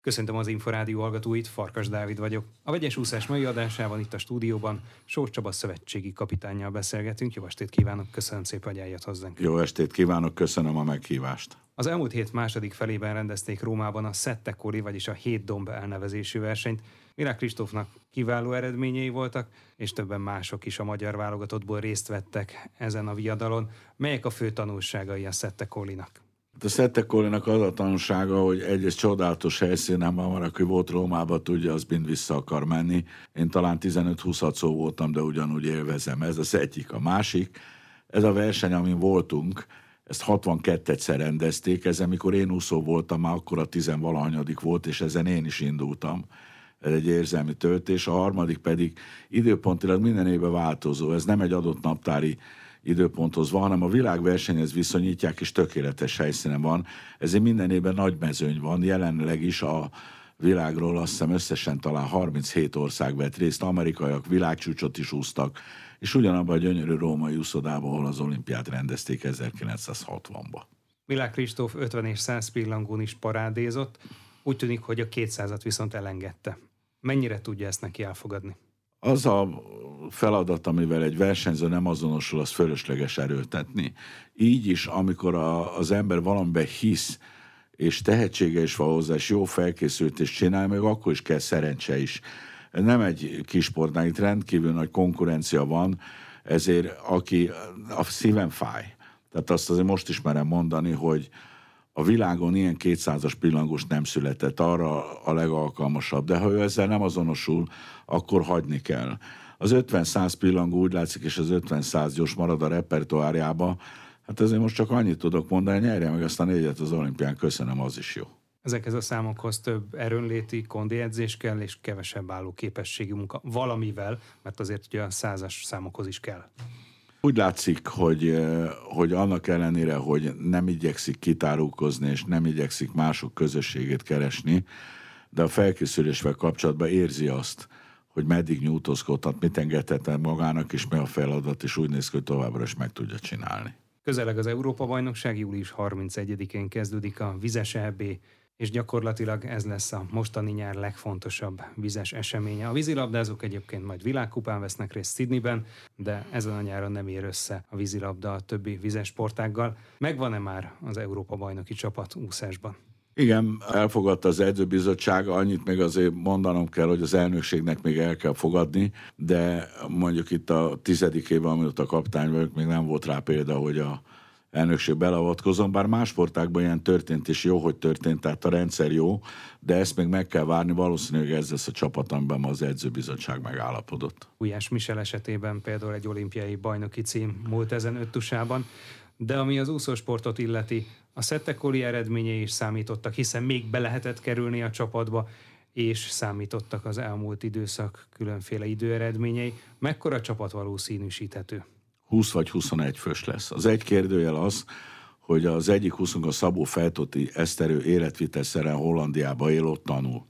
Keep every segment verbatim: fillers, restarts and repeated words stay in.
Köszöntöm az Inforádió hallgatóit, Farkas Dávid vagyok. A Vegyes úszás mai adásában itt a stúdióban Sós Csaba szövetségi kapitánnyal beszélgetünk. Jó estét kívánok, köszönöm szépen, hogy eljött hozzánk. Jó estét kívánok, köszönöm a meghívást. Az elmúlt hét második felében rendezték Rómában a Sette Colli, vagyis a hét domb elnevezésű versenyt. Milák Kristófnak kiváló eredményei voltak, és többen mások is a magyar válogatottból részt vettek ezen a viadalon. Melyek a fő tanulságai a Sette Collinak? A Sette Collinak az a tanulsága, hogy egyrészt csodálatos helyszínen van, van, aki volt Rómában, tudja, az mind vissza akar menni. Én talán tizenöt-huszadszor voltam, de ugyanúgy élvezem. Ez az egyik. A másik, ez a verseny, amin voltunk, ezt hatvankettőszer rendezték, ezen mikor én úszó voltam, már akkor a tizenvalahanyadik volt, és ezen én is indultam. Ez egy érzelmi töltés. A harmadik pedig időpontilag minden évben változó. Ez nem egy adott naptári időponthoz van, hanem a világversenyhez viszonyítják, és tökéletes helyszínen van. Ezért minden évben nagy mezőny van. Jelenleg is a világról azt hiszem összesen talán harminchét ország vett részt, amerikaiak világcsúcsot is úsztak, és ugyanabban a gyönyörű római úszodában, ahol az olimpiát rendezték ezerkilencszázhatvanban. Milák Kristóf ötven és száz pillangón is parádézott, úgy tűnik, hogy a kétszázat viszont elengedte. Mennyire tudja ezt neki elfogadni? Az a feladat, amivel egy versenyző nem azonosul, az fölösleges erőltetni. Így is, amikor a, az ember valamiben hisz, és tehetsége is van hozzá, és jó felkészültést csinál, meg akkor is kell szerencse is. Ez nem egy kis sportnál, itt rendkívül nagy konkurencia van, ezért aki a szívem fáj. Tehát azt azért most is merem mondani, hogy a világon ilyen kétszázas pillangós nem született, arra a legalkalmasabb, de ha ő ezzel nem azonosul, akkor hagyni kell. Az ötven-száz pillangó úgy látszik, és az ötven-száz gyors marad a repertoárjába, hát azért most csak annyit tudok mondani, nyerje meg azt a négyet az olimpián, köszönöm, az is jó. Ezekhez a számokhoz több erőnléti, kondi edzés kell, és kevesebb álló képességi munka valamivel, mert azért ugye a százas számokhoz is kell. Úgy látszik, hogy, hogy annak ellenére, hogy nem igyekszik kitárulkozni, és nem igyekszik mások közösségét keresni, de a felkészülésvel kapcsolatban érzi azt, hogy meddig nyújtózkodhat, mit engedhet magának, és mi a feladat, és úgy néz ki, hogy továbbra is meg tudja csinálni. Közeleg az Európa-bajnokság, július harmincegyedikén kezdődik a vizes é bé, és gyakorlatilag ez lesz a mostani nyár legfontosabb vizes eseménye. A vízilabdázók egyébként majd világkupán vesznek részt Sydneyben, de ezen a nyáron nem ér össze a vízilabda a többi vizes sportággal. Megvan-e már az Európa-bajnoki csapat úszásban? Igen, elfogadta az edzőbizottság, annyit még azért mondanom kell, hogy az elnökségnek még el kell fogadni, de mondjuk itt a tizedik évben, amióta kapitány vagyok, még nem volt rá példa, hogy a elnökség beleavatkozom, bár más sportákban ilyen történt, és jó, hogy történt, tehát a rendszer jó, de ezt még meg kell várni, valószínűleg ez lesz a csapat, amiben az edzőbizottság megállapodott. Gulyás Michel esetében például egy olimpiai bajnoki cím múlt ezen öttusában, de ami az úszósportot illeti, a Sette Colli eredményei is számítottak, hiszen még be lehetett kerülni a csapatba, és számítottak az elmúlt időszak különféle időeredményei. Mekkora csapat valószínűsíthető? húsz vagy huszonegy fős lesz. Az egy kérdőjel az, hogy az egyik húszunk a Szabó Fejtoti Eszterő életvitelszerűen Hollandiába él, ott tanul.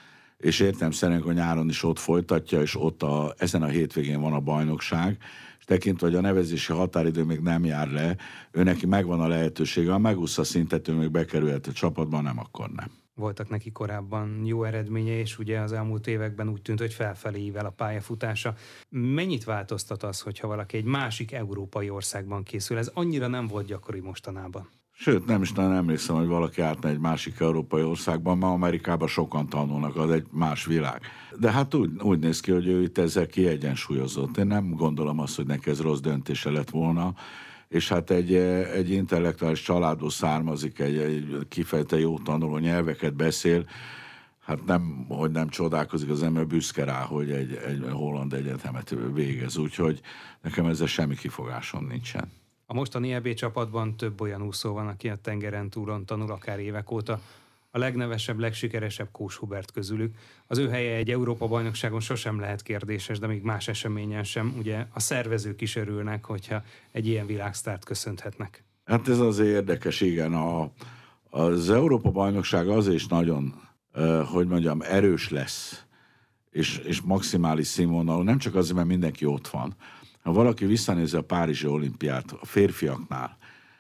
És értelemszerűen a nyáron is ott folytatja, és ott a, ezen a hétvégén van a bajnokság, és tekintve, hogy a nevezési határidő még nem jár le, ő neki megvan a lehetősége, ha megúszza szintet, ő még bekerülhet a csapatban, nem, akkor nem. Voltak neki korábban jó eredménye, és ugye az elmúlt években úgy tűnt, hogy felfelé ível a pályafutása. Mennyit változtat az, hogyha valaki egy másik európai országban készül? Ez annyira nem volt gyakori mostanában. Sőt, nem is nagyon emlékszem, hogy valaki átne egy másik európai országban, ma Amerikában sokan tanulnak, az egy más világ. De hát úgy, úgy néz ki, hogy ő itt ezzel kiegyensúlyozott. Én nem gondolom azt, hogy neki ez rossz döntése lett volna, és hát egy, egy intellektuális családból származik, egy, egy kifejezetten jó tanuló, nyelveket beszél, hát nem, hogy nem csodálkozik az ember, büszke rá, hogy egy, egy holland egyetemet végez, úgyhogy nekem ezzel semmi kifogásom nincsen. A mostani é bé csapatban több olyan úszó van, aki a tengeren túlon tanul akár évek óta. A legnevesebb, legsikeresebb Kós Hubert közülük. Az ő helye egy Európa-bajnokságon sosem lehet kérdéses, de még más eseményen sem. Ugye a szervezők is örülnek, hogyha egy ilyen világsztárt köszönhetnek. Hát ez azért érdekes, igen. A, az Európa-bajnokság azért is nagyon, uh, hogy mondjam, erős lesz, és, és maximális színvonalú, nem csak azért, mert mindenki ott van. Ha valaki visszanézi a Párizsi olimpiát a férfiaknál,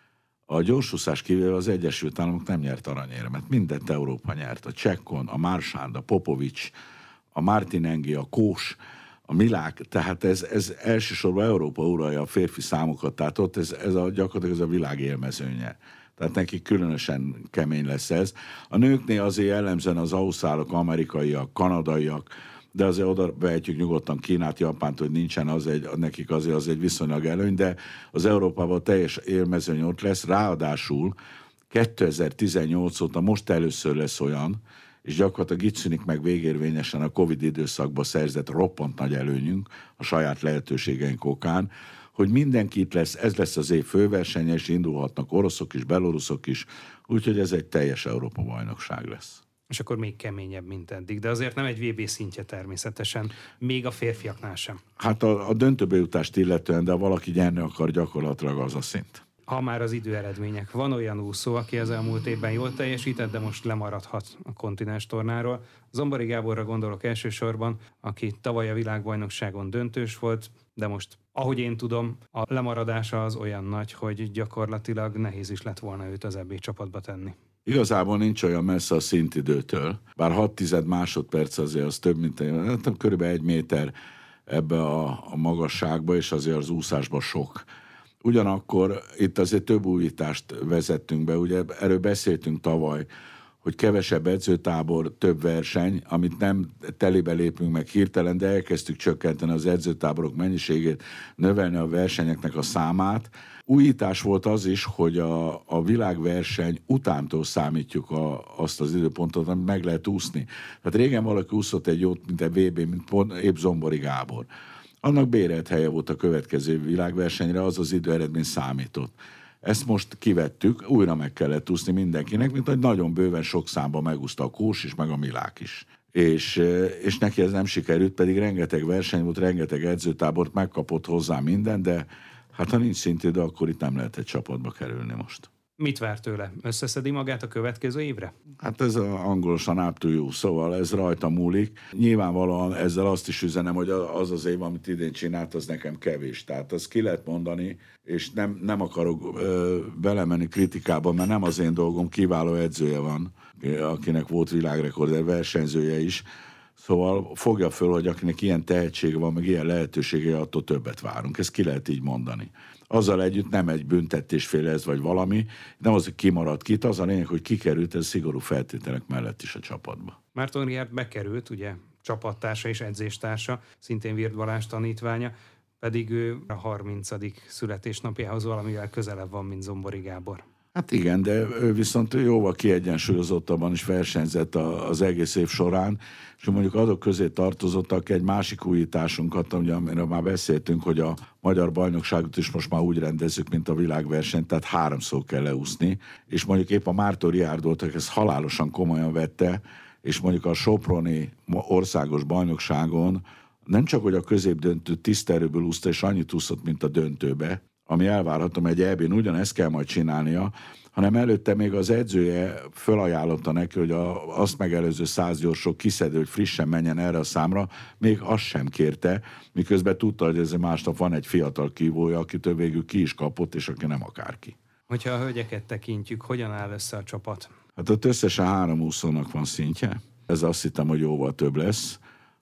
A gyorsúszás kívül az Egyesült Államok nem nyert aranyérmet. Mindent Európa nyert. A Csekkon, a Marchand, a Popovics, a Martinenghi, a Kós, a Milák, tehát ez, ez elsősorban Európa uralja a férfi számokat, tehát ott ez, ez a, gyakorlatilag ez a világ élmezőnye. Tehát nekik különösen kemény lesz ez. A nőknél azért jellemzően az ausztrálok, amerikaiak, kanadaiak, de azért oda vehetjük nyugodtan Kínát, Japánt, hogy nincsen, az egy, nekik azért az egy viszonylag előny, de az Európában teljes élmezőny ott lesz, ráadásul kétezer-tizennyolc óta most először lesz olyan, és gyakorlatilag itt szűnik meg végérvényesen a Covid időszakban szerzett roppant nagy előnyünk a saját lehetőségeink okán, hogy mindenki itt lesz, ez lesz az év főversenye, és indulhatnak oroszok is, beloruszok is, úgyhogy ez egy teljes Európa-bajnokság lesz. És akkor még keményebb, mint eddig, de azért nem egy vé bé szintje természetesen, még a férfiaknál sem. Hát a, a döntőbe jutást illetően, de ha valaki nyerni akar, gyakorlatilag az a szint. Ha már az időeredmények. Van olyan úszó, aki az elmúlt évben jól teljesített, de most lemaradhat a kontinens tornáról. Zombori Gáborra gondolok elsősorban, aki tavaly a világbajnokságon döntős volt, de most, ahogy én tudom, a lemaradása az olyan nagy, hogy gyakorlatilag nehéz is lett volna őt az é bé csapatba tenni. Igazából nincs olyan messze a szintidőtől, bár hat tized másodperc azért az több, mint egy, körülbelül egy méter ebbe a, a magasságba, és azért az úszásba sok. Ugyanakkor itt azért több újítást vezettünk be, ugye erről beszéltünk tavaly, hogy kevesebb edzőtábor, több verseny, amit nem telébe lépünk meg hirtelen, de elkezdtük csökkenteni az edzőtáborok mennyiségét, növelni a versenyeknek a számát. Újítás volt az is, hogy a, a világverseny utántól számítjuk a, azt az időpontot, amit meg lehet úszni. Tehát régen valaki úszott egy jót, mint a vé bé, mint pont, épp Zombori Gábor. Annak bérelt helye volt a következő világversenyre, az az időeredmény számított. Ezt most kivettük, újra meg kellett úszni mindenkinek, mint hogy nagyon bőven sok számban megúszta a Kós is, meg a Milák is. És, és neki ez nem sikerült, pedig rengeteg verseny volt, rengeteg edzőtábort, megkapott hozzá minden, de hát ha nincs szintidő, akkor itt nem lehet egy csapatba kerülni most. Mit vár tőle? Összeszedi magát a következő évre? Hát ez a angolosan up to you, szóval ez rajta múlik. Nyilvánvalóan ezzel azt is üzenem, hogy az az év, amit idén csinált, az nekem kevés. Tehát azt ki lehet mondani, és nem, nem akarok ö, belemenni kritikába, mert nem az én dolgom, kiváló edzője van, akinek volt világrekorder, versenyzője is. Szóval fogja föl, hogy akinek ilyen tehetsége van, meg ilyen lehetősége, attól többet várunk. Ezt ki lehet így mondani. Azzal együtt nem egy büntetésféle ez vagy valami, nem az, hogy kimaradt ki, az a lényeg, hogy kikerült ez szigorú feltételek mellett is a csapatba. Márton Richárd bekerült, ugye csapattársa és edzéstársa, szintén Wirth Balázs tanítványa, pedig ő a harmincadik születésnapjához valamivel közelebb van, mint Zombori Gábor. Hát igen, de ő viszont jóval kiegyensúlyozottabban is versenyzett az egész év során, és mondjuk azok közé tartozottak egy másik újításunkat, ugye, amiről már beszéltünk, hogy a magyar bajnokságot is most már úgy rendezzük, mint a világversenyt, tehát háromszor kell leúszni, és mondjuk épp a Márton Richárd volt, aki ezt halálosan komolyan vette, és mondjuk a soproni országos bajnokságon nem csak, hogy a középdöntő tiszterőből úszta, és annyit úszott, mint a döntőbe, ami elvárható, egy é bén ugyanezt kell majd csinálnia, hanem előtte még az edzője fölajánlotta neki, hogy a, azt megelőző száz gyorsok kiszedő, hogy frissen menjen erre a számra, még azt sem kérte, miközben tudta, hogy ez másnap van egy fiatal kívója, akitől végül ki is kapott, és aki nem akárki. Hogyha a hölgyeket tekintjük, hogyan áll össze a csapat? Hát ott összesen három úszónak van szintje. Ez azt hittem, hogy jóval több lesz.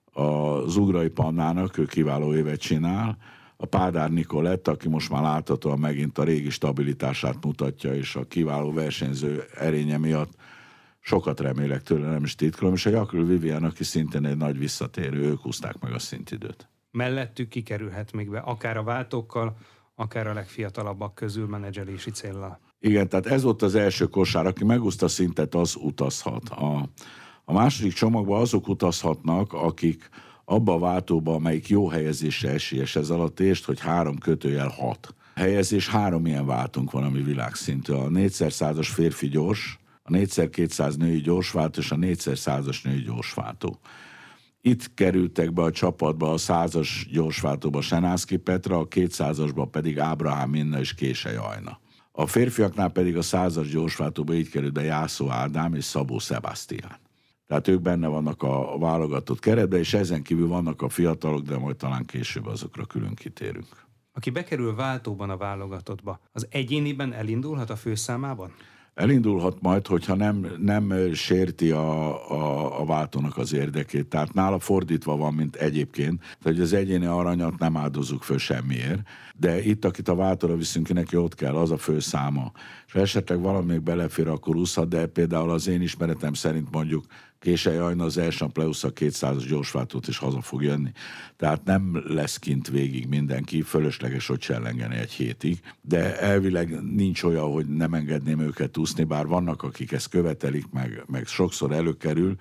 Az Ugrai Pannának, ő kiváló évet csinál, a Pádár Nikolett, aki most már láthatóan megint a régi stabilitását mutatja, és a kiváló versenyző erénye miatt sokat remélek tőle, nem is titkolom, és a Jakül Vivian, aki szintén egy nagy visszatérő, ők húzták meg a szintidőt. Mellettük kikerülhet még be, akár a váltókkal, akár a legfiatalabbak közül menedzselési céllal. Igen, tehát ez volt az első kosár, aki megúszta szintet, az utazhat. A, a második csomagban azok utazhatnak, akik abba a váltóba, amelyik jó helyezésre esélyes, ez alatt értsd, hogy három kötőjel hat. Helyezés, három ilyen váltunk van, ami világszintű. A négyszer százas férfi gyors, a négyszer kétszáz női gyorsváltó, és a négyszer százas női gyorsváltó. Itt kerültek be a csapatba a százas gyorsváltóba Senászki Petra, a kétszázasba pedig Ábrahám Minna és Késely Ajna. A férfiaknál pedig a százas gyorsváltóba így került be Jászó Ádám és Szabó Sebastián. Tehát ők benne vannak a válogatott keretben, és ezen kívül vannak a fiatalok, de majd talán később azokra külön kitérünk. Aki bekerül váltóban a válogatottba, az egyéniben elindulhat a főszámában? Elindulhat majd, hogyha nem, nem sérti a, a, a váltónak az érdekét. Tehát nála fordítva van, mint egyébként. Tehát, hogy az egyéni aranyat nem áldozzuk föl semmiért. De itt, akit a váltóra viszünk ki, neki ott kell, az a főszáma. És esetleg valami még belefér, akkor úszhat, de például az én ismeretem szerint mondjuk Késely Ajna az első nap leúszza a kétszázas gyorsváltót, és haza fog jönni. Tehát nem lesz kint végig mindenki, fölösleges, hogy csellengeni egy hétig, de elvileg nincs olyan, hogy nem engedném őket úszni, bár vannak, akik ezt követelik, meg, meg sokszor előkerül,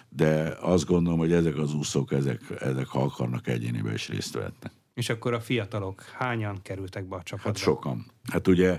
de azt gondolom, hogy ezek az úszók, ezek, ezek ha akarnak, egyénibe is részt vehetnek. És akkor a fiatalok hányan kerültek be a csapatba? Hát sokan. Hát ugye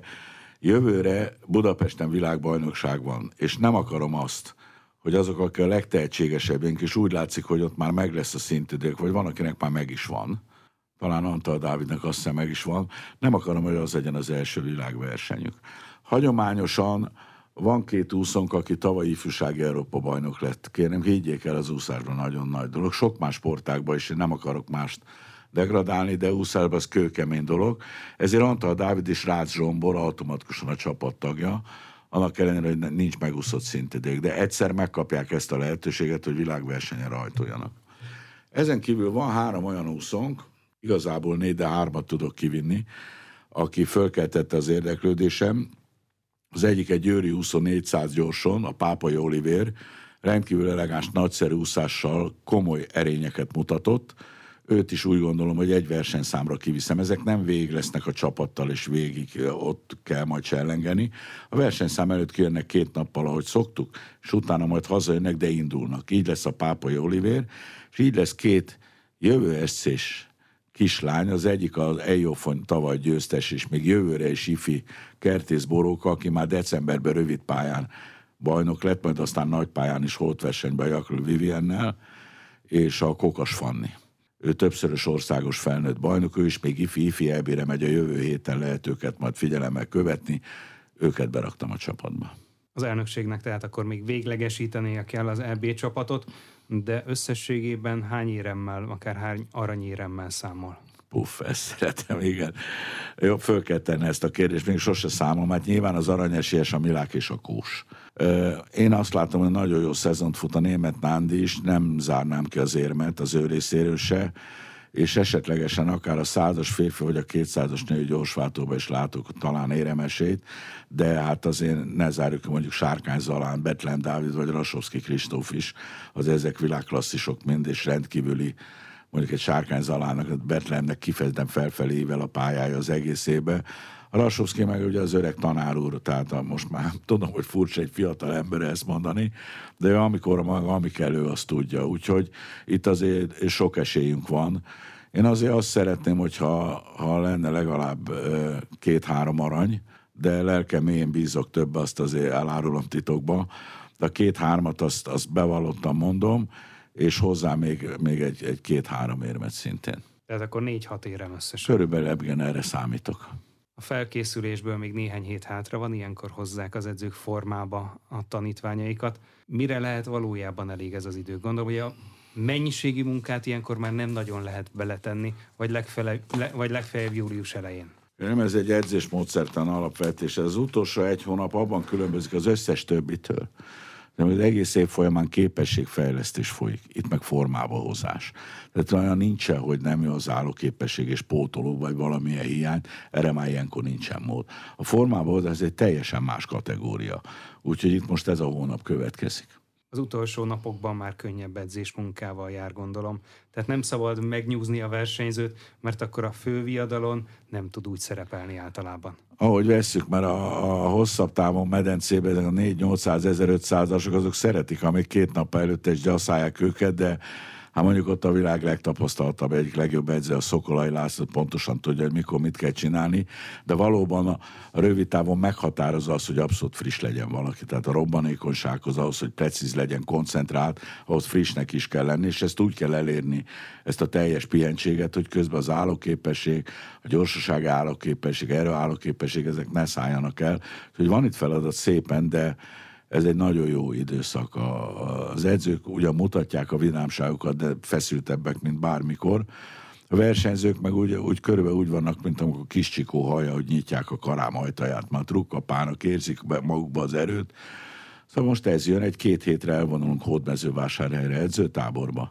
jövőre Budapesten világbajnokság van, és nem akarom azt, hogy azok, akik a legtehetségesebbünk, és úgy látszik, hogy ott már meg lesz a szintidők, vagy van, akinek már meg is van. Talán Antal Dávidnak azt hiszem meg is van. Nem akarom, hogy az legyen az első világversenyük. Hagyományosan van két úszónk, aki tavaly ifjúsági Európa bajnok lett. Kérem, higgyék el, az úszásban nagyon nagy dolog. Sok más sportágban is, én nem akarok mást degradálni, de úszásban az kőkemény dolog. Ezért Antal Dávid és Rácz Zsombor automatikusan a csapattagja, annak ellenére, hogy nincs megúszott szintidők, de egyszer megkapják ezt a lehetőséget, hogy világversenyen rajtoljanak. Ezen kívül van három olyan úszónk, igazából négy, de hármat tudok kivinni, aki fölkeltette az érdeklődésem. Az egyik egy győri úszó négyszáz gyorson, a Pápai Olivér, rendkívül elegáns, nagyszerű úszással komoly erényeket mutatott. Őt is úgy gondolom, hogy egy versenyszámra kiviszem. Ezek nem végig lesznek a csapattal, és végig ott kell majd csellengeni. A versenyszám előtt kijönnek két nappal, ahogy szoktuk, és utána majd hazajönnek, de indulnak. Így lesz a Pápai Olivér, és így lesz két jövő eszés kislány, az egyik az Eljofony tavaly győztes, és még jövőre is ifi Kertész Boróka, aki már decemberben rövid pályán bajnok lett, majd aztán nagy pályán is holtversenyben Jakl Viviennel, és a Kokas Fanni. Ő többszörös országos felnőtt bajnok, ő is még ifi-ifi é bé-re megy a jövő héten, lehet őket majd figyelemmel követni, őket beraktam a csapatba. Az elnökségnek tehát akkor még véglegesítenie kell az é bé csapatot, de összességében hány éremmel, akár hány aranyéremmel számol? Puff, ezt szeretem, igen. Jobb föl kell tenni ezt a kérdést, még sose számom, mert nyilván az aranyesélyes a Milák és a Kós. Én azt látom, hogy nagyon jó szezont fut a német Nándi is, nem zárnám ki az érmet az ő részéről se, és esetlegesen akár a százas férfi vagy a kétszázas női gyorsváltóban is látok talán éremesélyt, de hát azért ne zárjuk, mondjuk Sárkány Zalán, Betlen Dávid vagy Rasovszky Kristóf is, az ezek világklasszisok mind, és rendkívüli, mondjuk egy Sárkány Zalának, a Betlennek kifejezetten felfelé ível a pályája az egész évben. A Rasovszky meg ugye az öreg tanár úr, tehát a, most már tudom, hogy furcsa egy fiatal ember ezt mondani, de amikor maga, ami kell, ő azt tudja. Úgyhogy itt azért sok esélyünk van. Én azért azt szeretném, hogyha ha lenne legalább két-három arany, de lelkem mélyén bízok több, azt azért elárulom titokba. De a két-hármat azt, azt bevallottan mondom, és hozzá még, még egy, egy két-három érmet szintén. Tehát akkor négy-hat érem összesen. Körülbelül ebben erre számítok. A felkészülésből még néhány hét hátra van, ilyenkor hozzák az edzők formába a tanítványaikat. Mire lehet valójában elég ez az idő? Gondolom, hogy a mennyiségi munkát ilyenkor már nem nagyon lehet beletenni, vagy legfeljebb, le, vagy legfeljebb július elején. Nem, ez egy edzésmódszertan alapvetés. Az utolsó egy hónap abban különbözik az összes többitől, de az egész év folyamán képességfejlesztés folyik, itt meg formába hozás. Tehát olyan nincsen, hogy nem jó az állóképesség és pótoló, vagy valamilyen hiány, erre már ilyenkor nincsen mód. A formába hozás egy teljesen más kategória, úgyhogy itt most ez a hónap következik. Az utolsó napokban már könnyebb edzésmunkával jár, gondolom. Tehát nem szabad megnyúzni a versenyzőt, mert akkor a főviadalon nem tud úgy szerepelni általában. Ahogy vesszük, mert a, a hosszabb távon medencében ezek a négy-nyolcszáz, ezerötszázasok, azok szeretik, amíg két nap előtt is gyaszálják őket, de hát mondjuk ott a világ legtapasztaltabb, egyik legjobb edző, a Szokolai László pontosan tudja, hogy mikor mit kell csinálni, de valóban a, a rövid távon meghatározza az, hogy abszolút friss legyen valaki. Tehát a robbanékonysághoz, ahhoz, hogy precíz legyen, koncentrált, ahhoz frissnek is kell lenni, és ezt úgy kell elérni, ezt a teljes pihentséget, hogy közben az állóképesség, a gyorsasági állóképesség, erőállóképesség, ezek ne szálljanak el. Úgyhogy van itt feladat szépen, de ez egy nagyon jó időszak. Az edzők ugyan mutatják a vidámságukat, de feszültebbek, mint bármikor. A versenyzők meg úgy, úgy körülbelül úgy vannak, mint amikor kis csikó hallja, hogy nyitják a karám ajtaját, már trukkapának, érzik be magukba az erőt. Szóval most ez jön, egy-két hétre elvonulunk Hódmezővásárhelyre edzőtáborba.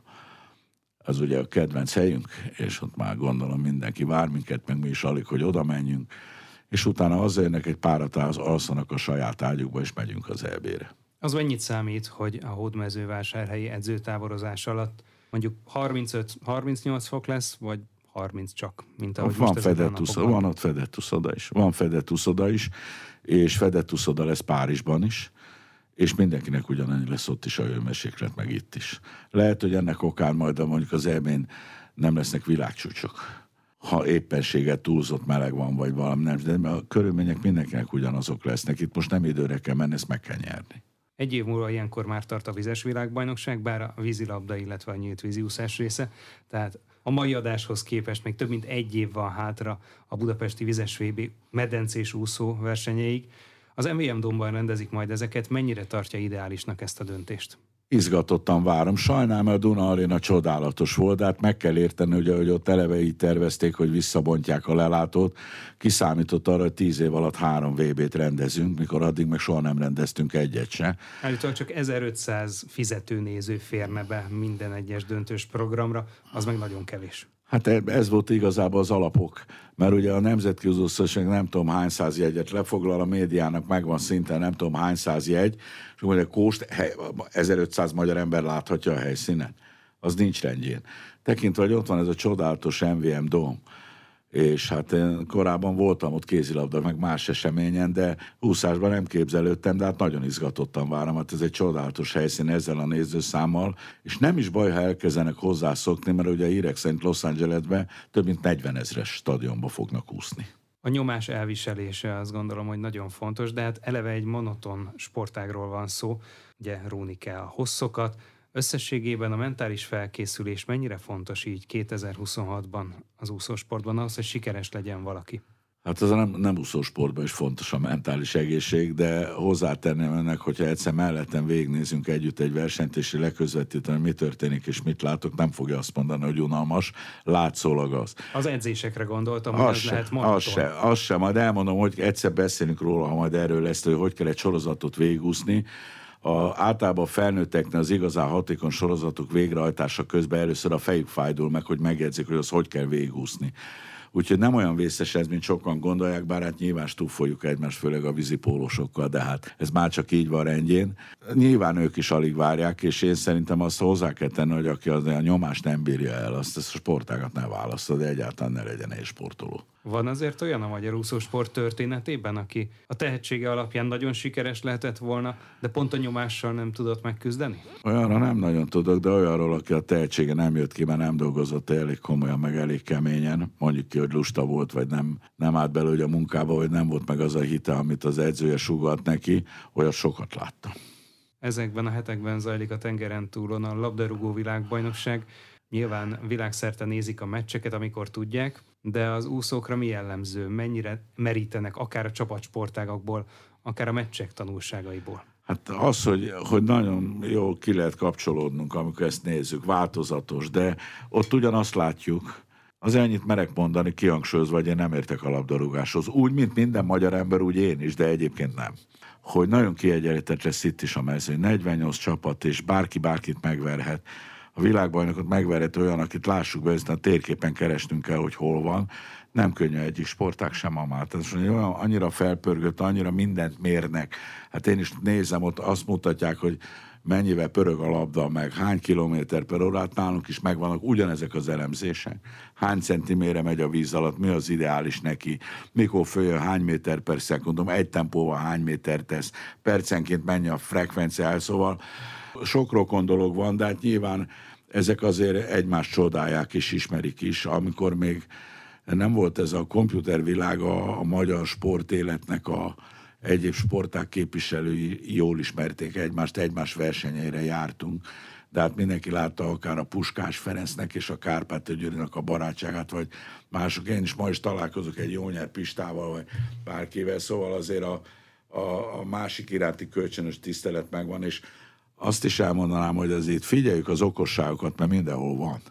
Az ugye a kedvenc helyünk, és ott már gondolom mindenki vár minket, meg mi is alig, hogy oda menjünk. És utána hazajönnek, egy párat alszanak a saját ágyukba, és megyünk az é bé-re. Az mennyit számít, hogy a Hódmezővásárhelyi edzőtáborozás alatt mondjuk harmincöt-harmincnyolc fok lesz, vagy harminc csak, mint ahogy van most fedett uszoda, van ott fedett uszoda is. Van fedett uszoda is, és fedett uszoda lesz Párizsban is, és mindenkinek ugyanannyi lesz ott is a hőmérséklet, meg itt is. Lehet, hogy ennek okán majd mondjuk az é bén nem lesznek világcsúcsok. Ha éppenséggel túlzott meleg van, vagy valami nem, de a körülmények mindenkinek ugyanazok lesznek. Itt most nem időre kell menni, ezt meg kell nyerni. Egy év múlva ilyenkor már tart a vizes világbajnokság, bár a vízilabda, illetve a nyílt víziúszás része. Tehát a mai adáshoz képest még több mint egy év van hátra a budapesti vizes vé bé medencés úszó versenyeig. Az em vé em Domban rendezik majd ezeket. Mennyire tartja ideálisnak ezt a döntést? Izgatottan várom. Sajnálom, mert a Duna Aréna csodálatos volt, de hát meg kell érteni, ugye, hogy ott eleve így tervezték, hogy visszabontják a lelátót. Kiszámított arra, hogy tíz év alatt három vé bét rendezünk, mikor addig meg soha nem rendeztünk egyet se. Állítólag csak ezerötszáz fizetőnéző férne be minden egyes döntős programra, az meg nagyon kevés. Hát ez volt igazából az alapok, mert ugye a Nemzetközi Úszószövetség nem tudom hány száz jegyet lefoglal, a médiának megvan szinten nem tudom hány száz jegy, és akkor a Kóst ezerötszáz magyar ember láthatja a helyszínen. Az nincs rendjén. Tekintve, hogy ott van ez a csodálatos em vé em Dome, és hát én korábban voltam ott kézilabda, meg más eseményen, de úszásban nem képzelődtem, de hát nagyon izgatottan várom, hát ez egy csodálatos helyszín ezzel a nézőszámmal, és nem is baj, ha elkezdenek hozzászokni, mert ugye a hírek szerint Los Angelesben több mint negyven ezres stadionba fognak úszni. A nyomás elviselése azt gondolom, hogy nagyon fontos, de hát eleve egy monoton sportágról van szó, ugye róni kell a hosszokat. Összességében a mentális felkészülés mennyire fontos így kétezer-huszonhatban az úszósportban ahhoz, hogy sikeres legyen valaki? Hát az nem, nem úszósportban is fontos a mentális egészség, de hozzátenném ennek, hogyha egyszer mellettem végignézünk együtt egy versenyt, és leközvetíteni, mi történik és mit látok, nem fogja azt mondani, hogy unalmas, látszólag az. Az edzésekre gondoltam, hogy az ez se, lehet monoton. Az se, az se, majd elmondom, hogy egyszer beszélünk róla, ha majd erről lesz, hogy hogy kell egy sorozatot végigúszni. A, általában a felnőtteknél az igazán hatékony sorozatok végrehajtása közben először a fejük fájdul meg, hogy megjegyzik, hogy az hogy kell végigúszni. Úgyhogy nem olyan vészes ez, mint sokan gondolják, bár hát nyilván stúfoljuk egymást, főleg a vízipólósokkal, de hát ez már csak így van rendjén. Nyilván ők is alig várják, és én szerintem azt hozzá kell tenni, hogy aki az a nyomást nem bírja el, azt, azt a sportágat ne választod, de egyáltalán ne legyen egy sportoló. Van azért olyan a magyar úszósport történetében, aki a tehetsége alapján nagyon sikeres lehetett volna, de pont a nyomással nem tudott megküzdeni? Olyanra nem nagyon tudok, de olyanról, aki a tehetsége nem jött ki, mert nem dolgozott elég komolyan, meg elég keményen, mondjuk ki, hogy lusta volt, vagy nem, nem állt belőle a munkába, vagy nem volt meg az a hite, amit az edzője sugalt neki, olyan sokat láttam. Ezekben a hetekben zajlik a tengeren túlon a labdarúgó világbajnokság. Nyilván világszerte nézik a meccseket, amikor tudják, de az úszókra mi jellemző? Mennyire merítenek akár a csapatsportágakból, akár a meccsek tanulságaiból? Hát az, hogy, hogy nagyon jól ki lehet kapcsolódnunk, amikor ezt nézzük, változatos, de ott ugyanazt látjuk, az ennyit merek mondani, kihangsúlyozva, hogy én nem értek a labdarúgáshoz. Úgy, mint minden magyar ember, úgy én is, de egyébként nem. Hogy nagyon kiegyenlített lesz itt is a mezőny, negyvennyolc csapat, és bárki bárkit megverhet. A világbajnokot megverhet olyan, akit lássuk be, aztán a térképen keresnünk kell, hogy hol van. Nem könnyű egyik sportág sem a már. Tehát olyan, annyira felpörgött, annyira mindent mérnek. Hát én is nézem, ott azt mutatják, hogy mennyivel pörög a labda, meg hány kilométer per órát, nálunk is megvannak ugyanezek az elemzések. Hány centiméterre megy a víz alatt, mi az ideális neki, mikor följön, hány méter per szekundum, egy tempóval hány méter tesz, percenként mennyi a frekvenciája, szóval sok rokon dolog van, de hát nyilván ezek azért egymást csodálják és ismerik is, amikor még nem volt ez a komputervilág a, a magyar sportéletnek a egyéb sportág képviselői jól ismerték egymást, egymás versenyeire jártunk, de hát mindenki látta akár a Puskás Ferencnek és a Kárpát Gyurinak a barátságát, vagy mások. Én is ma is találkozok egy Jónyer Pistával, vagy bárkivel, szóval azért a, a, a másik iránti kölcsönös tisztelet megvan, és azt is elmondanám, hogy azért figyeljük az okosságokat, mert mindenhol van.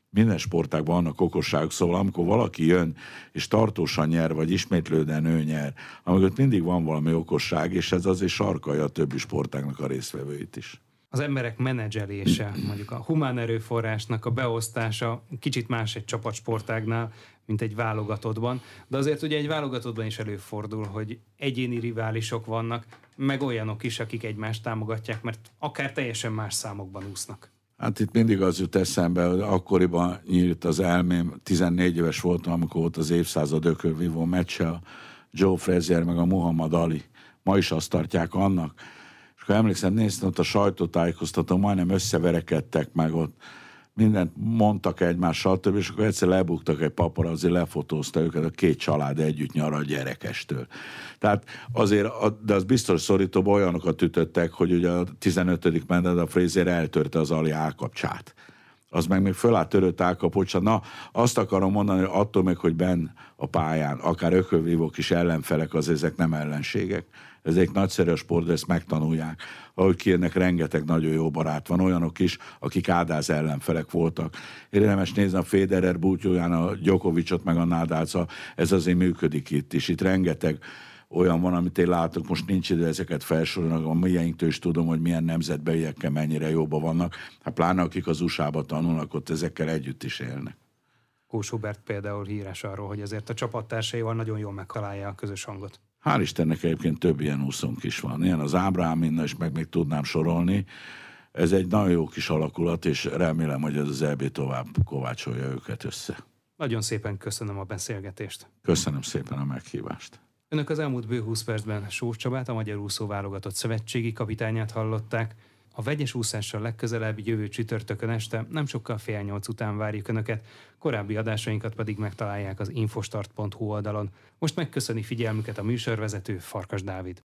Minden sportágban vannak okosságok, szóval amikor valaki jön, és tartósan nyer, vagy ismétlődően ő nyer, amögött mindig van valami okosság, és ez azért sarkalja a többi sportágnak a résztvevőit is. Az emberek menedzselése, mondjuk a humán erőforrásnak a beosztása kicsit más egy csapatsportágnál, mint egy válogatottban, de azért ugye egy válogatottban is előfordul, hogy egyéni riválisok vannak, meg olyanok is, akik egymást támogatják, mert akár teljesen más számokban úsznak. Hát itt mindig az jut eszembe, hogy akkoriban nyílt az elmém, tizennégy éves voltam, amikor volt az évszázad ökölvívó meccse, a Joe Frazier meg a Muhammad Ali. Ma is azt tartják annak. És akkor emlékszem, néztem ott a sajtótájékoztató, majdnem összeverekedtek meg ott, mindent mondtak egymással, több, és akkor egyszer lebuktak egy paparazzi, lefotózta őket, a két család együtt nyarad gyerekestől. Tehát azért, de az biztos szorítóbb, olyanokat ütöttek, hogy ugye a tizenötödik menetben a Frazier eltörte az Ali állkapcsát. Az meg még fölállt törött állkapocsát. Na, azt akarom mondani, hogy attól még, hogy benn a pályán, akár ökölvívók is ellenfelek, az ezek nem ellenségek. Ezek nagyszerű a sport, de ezt megtanulják. Ahogy kérnek, rengeteg nagyon jó barát van, olyanok is, akik ádáz ellenfelek voltak. Érdemes nézni a Federer búcsúján a Djokovicot meg a Nadalca, ez azért működik itt is. Itt rengeteg olyan van, amit én látok, most nincs idő ezeket felsorolni, a miénktől is tudom, hogy milyen nemzetbeliekkel mennyire jóban vannak. Hát pláne akik az u es á-ba tanulnak, ott ezekkel együtt is élnek. Kós Hubert például híres arról, hogy azért a csapattársaival nagyon jól megtalálja a közös hangot. Hál' Istennek egyébként több ilyen úszónk is van. Ilyen az Ábrahám innen, és meg még tudnám sorolni. Ez egy nagyon jó kis alakulat, és remélem, hogy ez az é bé tovább kovácsolja őket össze. Nagyon szépen köszönöm a beszélgetést. Köszönöm szépen a meghívást. Önök az elmúlt bő húsz percben Sós Csabát, a Magyar Úszó Válogatott szövetségi kapitányát hallották. A vegyes úszással legközelebb jövő csütörtökön este, nem sokkal fél nyolc után várjuk Önöket, korábbi adásainkat pedig megtalálják az infostart pont hu oldalon. Most megköszöni figyelmüket a műsorvezető, Farkas Dávid.